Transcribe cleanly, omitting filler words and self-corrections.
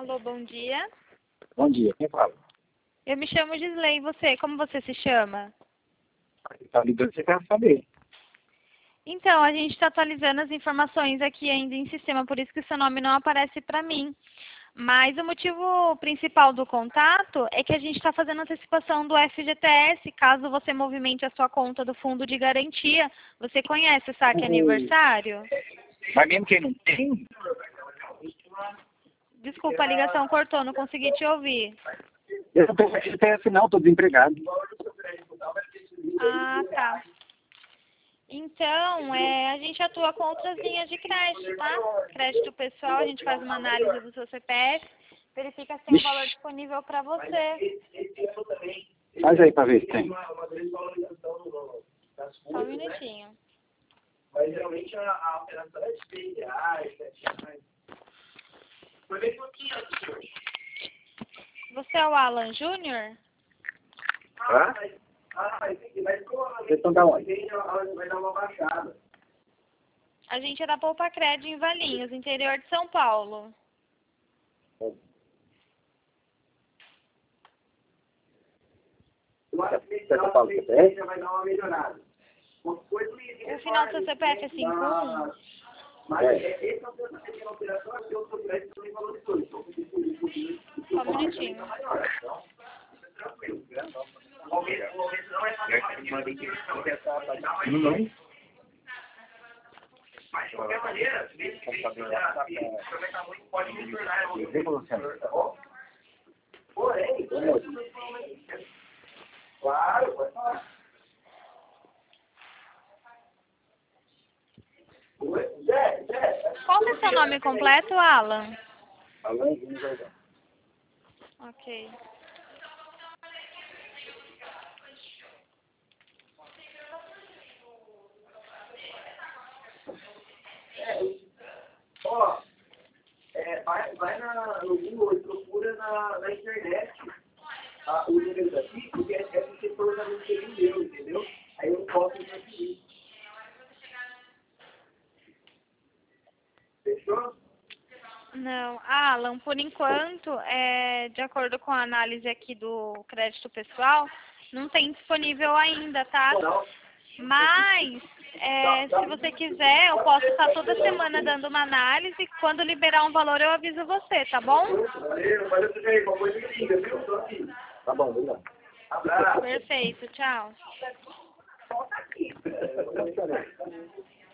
Alô, bom dia. Bom dia, quem fala? Eu me chamo Gisley, e você? Como você se chama? Tá ligando, você quer saber. Então, a gente está atualizando as informações aqui ainda em sistema, por isso que o seu nome não aparece para mim. Mas o motivo principal do contato é que a gente está fazendo antecipação do FGTS, caso você movimente a sua conta do fundo de garantia. Você conhece o saque aniversário? Mas mesmo quem não tem, Desculpa, a ligação cortou, não consegui te ouvir. eu não tenho FGTS não, estou desempregado. Ah, tá. Então, a gente atua com outras linhas de crédito, tá? Crédito pessoal, a gente faz uma análise do seu CPF, verifica se tem um valor disponível para você. Faz aí para ver se tem. Só um minutinho. Mas geralmente a operação é de 6 reais, 7 reais. Foi bem pouquinho hoje. Você é o Alan Júnior? Hã? Vocês estão da onde? Vai dar uma baixada. A gente é da Poupa Cred em Valinhos, interior de São Paulo. Você tá falando CPF? Já vai dar uma melhorada. O final do seu CPF é 51? Mas esse é o pequena operação, aqui eu sou crédito também valorizou. Então, Só um minutinho. Tranquilo. O momento não é Não. Mas, de qualquer maneira, mesmo que aproveitar muito, pode me tornar Porém, claro, pode falar. Qual que é o seu nome completo, Alan? Alan Júnior Jordão. Ok. Vai no Google e procura na internet o número daqui, porque é porque provavelmente seria o meu, entendeu? Aí eu posso transferir. Fechou? Não, Alan, por enquanto, de acordo com a análise aqui do crédito pessoal, não tem disponível ainda, tá? Mas, se você quiser, eu posso estar toda semana dando uma análise. Quando liberar um valor, eu aviso você, tá bom? Valeu, sujeito. Uma coisa que liga, viu? Tô aqui. Tá bom, obrigado. Abraço. Perfeito, tchau.